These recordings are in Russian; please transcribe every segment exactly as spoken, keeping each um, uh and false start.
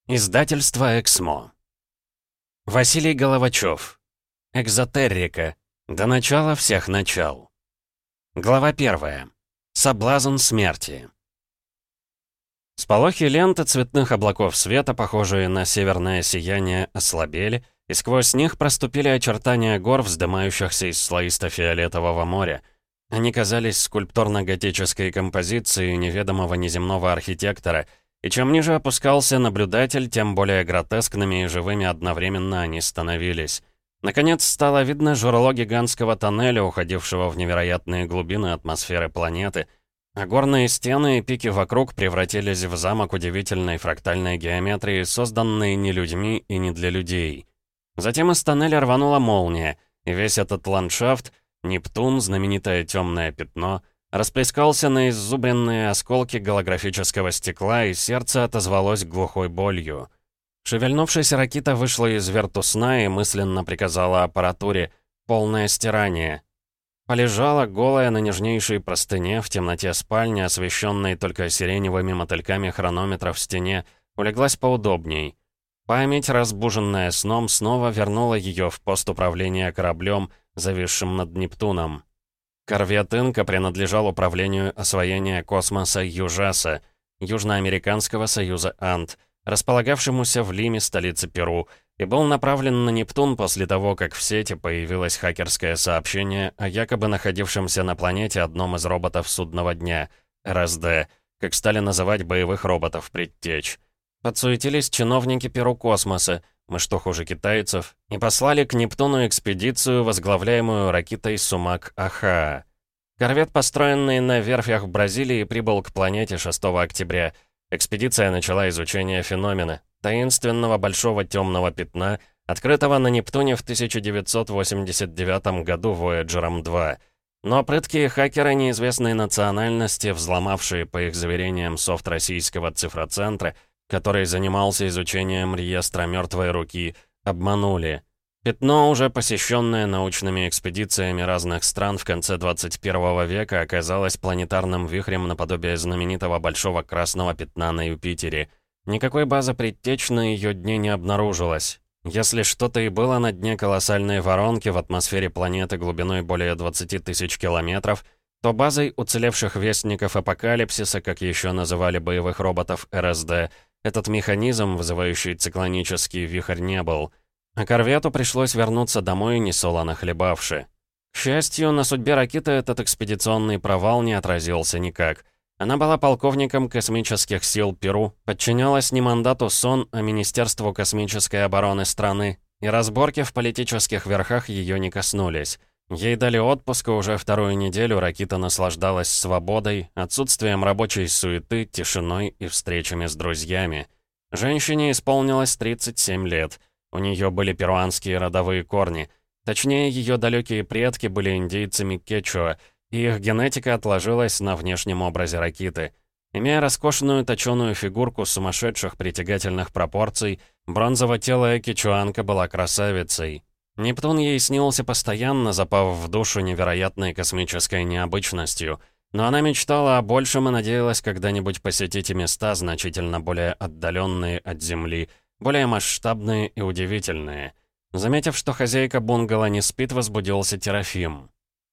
Издательство «Эксмо». Василий Головачев. Экзотеррика. До начала всех начал. Глава первая. Соблазн смерти. Сполохи ленты цветных облаков света, похожие на северное сияние, ослабели, и сквозь них проступили очертания гор, вздымающихся из слоисто-фиолетового моря. Они казались скульптурно-готической композицией неведомого неземного архитектора, и чем ниже опускался наблюдатель, тем более гротескными и живыми одновременно они становились. Наконец стало видно жерло гигантского тоннеля, уходившего в невероятные глубины атмосферы планеты, а горные стены и пики вокруг превратились в замок удивительной фрактальной геометрии, созданной не людьми и не для людей. Затем из тоннеля рванула молния, и весь этот ландшафт, Нептун, знаменитое темное пятно, расплескался на иззубренные осколки голографического стекла, и сердце отозвалось глухой болью. Шевельнувшись, Ракита вышла из вертусна и мысленно приказала аппаратуре «полное стирание». Полежала, голая на нежнейшей простыне, в темноте спальни, освещенной только сиреневыми мотыльками хронометра в стене, улеглась поудобней. Память, разбуженная сном, снова вернула ее в пост управления кораблем, зависшим над Нептуном. Корвет «Инка» принадлежал управлению освоения космоса Южаса, Южноамериканского союза Анд, располагавшемуся в Лиме, столице Перу, и был направлен на Нептун после того, как в сети появилось хакерское сообщение о якобы находившемся на планете одном из роботов судного дня, эр эс дэ, как стали называть боевых роботов предтеч. Подсуетились чиновники Перу космоса, мы что хуже китайцев, и послали к Нептуну экспедицию, возглавляемую ракетой Сумак-Ахаа. Корвет, построенный на верфях в Бразилии, прибыл к планете шестого октября. Экспедиция начала изучение феномена, таинственного большого темного пятна, открытого на Нептуне в тысяча девятьсот восемьдесят девятом году Вояджером два. Но прыткие хакеры неизвестной национальности, взломавшие, по их заверениям, софт российского цифроцентра, который занимался изучением реестра мертвой руки, обманули. Пятно, уже посещенное научными экспедициями разных стран в конце двадцать первого века, оказалось планетарным вихрем наподобие знаменитого большого красного пятна на Юпитере. Никакой базы предтеч на ее дне не обнаружилось. Если что-то и было на дне колоссальной воронки в атмосфере планеты глубиной более двадцати тысяч километров, то базой уцелевших вестников апокалипсиса, как еще называли боевых роботов эр эс дэ, этот механизм, вызывающий циклонический вихрь, не был. А корвету пришлось вернуться домой, несолоно хлебавши. К счастью, на судьбе ракеты этот экспедиционный провал не отразился никак. Она была полковником космических сил Перу, подчинялась не мандату сон, а Министерству космической обороны страны, и разборки в политических верхах ее не коснулись. Ей дали отпуск, и уже вторую неделю Ракита наслаждалась свободой, отсутствием рабочей суеты, тишиной и встречами с друзьями. Женщине исполнилось тридцать семь лет. У нее были перуанские родовые корни. Точнее, ее далекие предки были индейцами кечуа, и их генетика отложилась на внешнем образе Ракиты. Имея роскошную точеную фигурку сумасшедших притягательных пропорций, бронзово-телая кечуанка была красавицей. Нептун ей снился постоянно, запав в душу невероятной космической необычностью. Но она мечтала о большем и надеялась когда-нибудь посетить и места, значительно более отдаленные от Земли, более масштабные и удивительные. Заметив, что хозяйка бунгало не спит, возбудился Терафим.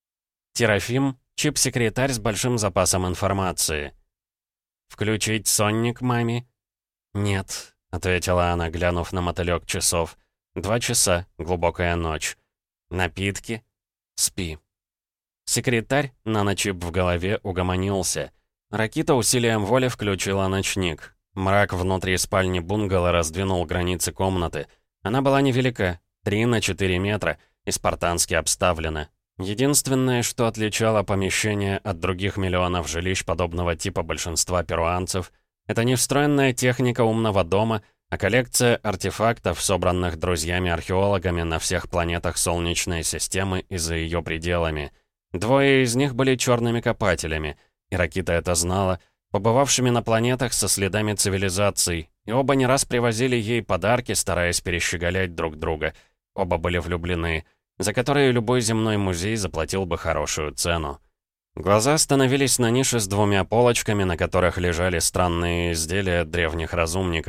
Терафим — чип-секретарь с большим запасом информации. «Включить сонник, маме?» «Нет», — ответила она, глянув на мотылёк часов. «Два часа, глубокая ночь. Напитки? Спи». Секретарь, наночип в голове, угомонился. Ракита усилием воли включила ночник. Мрак внутри спальни бунгало раздвинул границы комнаты. Она была невелика, три на четыре метра, и спартански обставлена. Единственное, что отличало помещение от других миллионов жилищ подобного типа большинства перуанцев, это не встроенная техника умного дома, а коллекция артефактов, собранных друзьями-археологами на всех планетах Солнечной системы и за ее пределами. Двое из них были черными копателями, и Ракита это знала, побывавшими на планетах со следами цивилизаций, и оба не раз привозили ей подарки, стараясь перещеголять друг друга. Оба были влюблены, за которые любой земной музей заплатил бы хорошую цену. Глаза остановились на нише с двумя полочками, на которых лежали странные изделия древних разумников.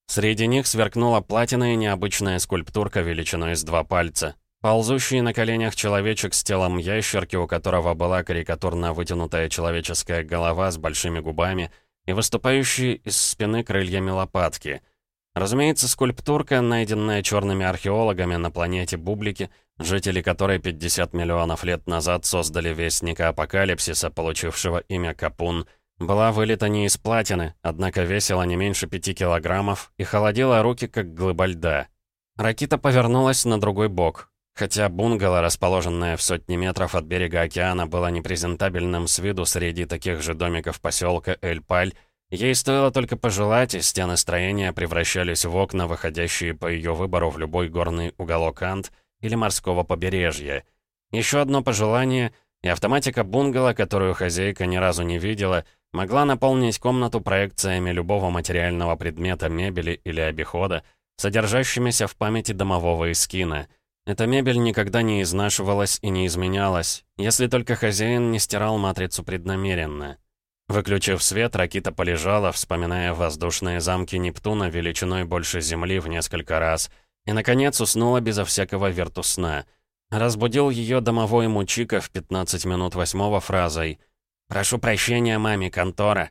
Среди них сверкнула платина и необычная скульптурка величиной с два пальца. Ползущий на коленях человечек с телом ящерки, у которого была карикатурно вытянутая человеческая голова с большими губами и выступающие из спины крыльями лопатки. Разумеется, скульптурка, найденная черными археологами на планете Бублики, жители которой пятьдесят миллионов лет назад создали вестника апокалипсиса, получившего имя Капун, была вылита не из платины, однако весила не меньше пяти килограммов и холодила руки, как глыба льда. Ракита повернулась на другой бок. Хотя бунгало, расположенное в сотне метров от берега океана, было непрезентабельным с виду среди таких же домиков поселка Эль-Паль, ей стоило только пожелать, и стены строения превращались в окна, выходящие по ее выбору в любой горный уголок Анд или морского побережья. Еще одно пожелание, и автоматика бунгало, которую хозяйка ни разу не видела, могла наполнить комнату проекциями любого материального предмета, мебели или обихода, содержащимися в памяти домового эскина. Эта мебель никогда не изнашивалась и не изменялась, если только хозяин не стирал матрицу преднамеренно. Выключив свет, Ракита полежала, вспоминая воздушные замки Нептуна величиной больше Земли в несколько раз, и, наконец, уснула безо всякого вертусна. Разбудил ее домовой Мучика в пятнадцать минут восьмого фразой «Прошу прощения, маме, контора».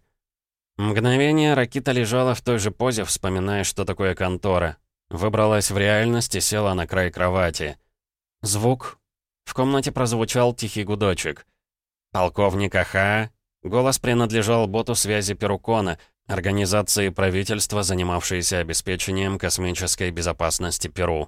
Мгновение Ракита лежала в той же позе, вспоминая, что такое контора. Выбралась в реальность и села на край кровати. Звук. В комнате прозвучал тихий гудочек. «Полковник Аха». Голос принадлежал боту связи Перукона, организации правительства, занимавшейся обеспечением космической безопасности Перу.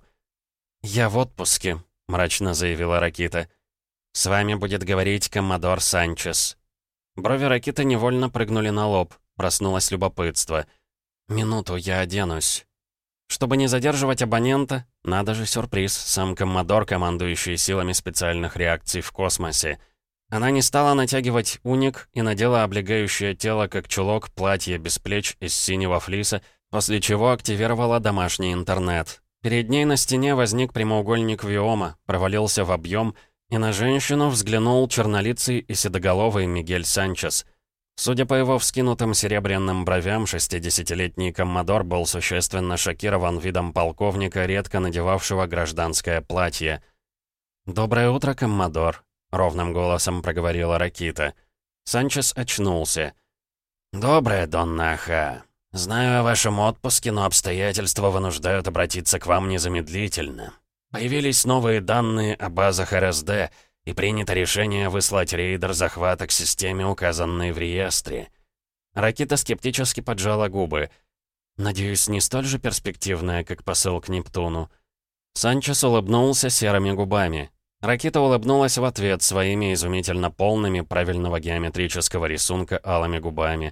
«Я в отпуске», — мрачно заявила Ракита. «С вами будет говорить коммодор Санчес». Брови Ракиты невольно прыгнули на лоб. Проснулось любопытство. «Минуту, я оденусь». Чтобы не задерживать абонента, надо же сюрприз, сам коммодор, командующий силами специальных реакций в космосе. Она не стала натягивать уник и надела облегающее тело, как чулок, платье без плеч из синего флиса, после чего активировала домашний интернет. Перед ней на стене возник прямоугольник Виома, провалился в объем, и на женщину взглянул чернолицый и седоголовый Мигель Санчес. Судя по его вскинутым серебряным бровям, шестидесятилетний коммодор был существенно шокирован видом полковника, редко надевавшего гражданское платье. «Доброе утро, коммодор», — ровным голосом проговорила Ракита. Санчес очнулся. «Доброе, Донна Аха. Знаю о вашем отпуске, но обстоятельства вынуждают обратиться к вам незамедлительно. Появились новые данные о базах эр эс дэ, и принято решение выслать рейдер захвата к системе, указанной в реестре». Ракита скептически поджала губы. «Надеюсь, не столь же перспективная, как посыл к Нептуну». Санчес улыбнулся серыми губами. Ракита улыбнулась в ответ своими изумительно полными правильного геометрического рисунка алыми губами.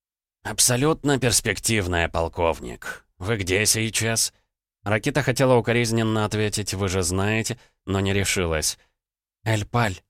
«Абсолютно перспективная, полковник. Вы где сейчас?» Ракита хотела укоризненно ответить «Вы же знаете», но не решилась. «Эль-Паль».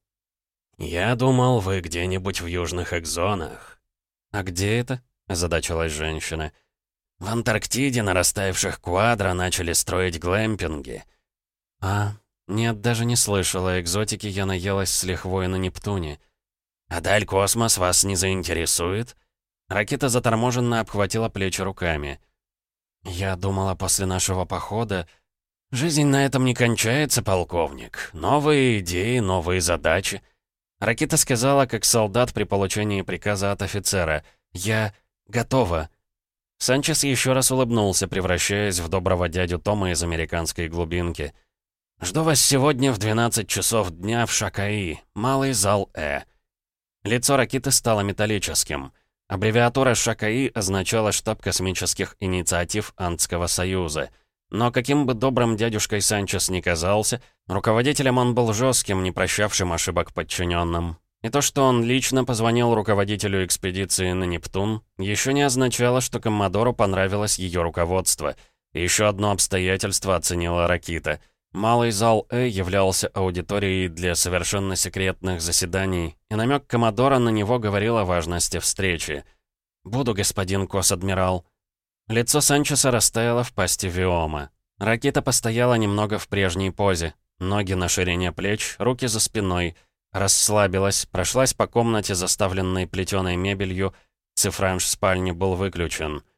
«Я думал, вы где-нибудь в южных экзонах». «А где это?» — озадачилась женщина. «В Антарктиде на растаявших Квадро начали строить глэмпинги». «А, нет, даже не слышала. Экзотики я наелась с лихвой на Нептуне». «А даль космос вас не заинтересует?» Ракита заторможенно обхватила плечи руками. «Я думала, после нашего похода...» «Жизнь на этом не кончается, полковник. Новые идеи, новые задачи». Ракита сказала, как солдат при получении приказа от офицера. «Я готова». Санчес еще раз улыбнулся, превращаясь в доброго дядю Тома из американской глубинки. «Жду вас сегодня в двенадцать часов дня в Шакаи, малый зал Э». Лицо Ракиты стало металлическим. Аббревиатура Шакаи означала штаб космических инициатив Андского союза. Но каким бы добрым дядюшкой Санчес ни казался, руководителем он был жестким, не прощавшим ошибок подчиненным. И то, что он лично позвонил руководителю экспедиции на Нептун, еще не означало, что коммодору понравилось ее руководство. И еще одно обстоятельство оценила Ракита. Малый зал Э являлся аудиторией для совершенно секретных заседаний, и намек коммодора на него говорил о важности встречи. «Буду, господин кос-адмирал». Лицо Санчеса растаяло в пасти Виома. Ракита постояла немного в прежней позе. Ноги на ширине плеч, руки за спиной. Расслабилась, прошлась по комнате, заставленной плетеной мебелью. Цифранж спальни был выключен.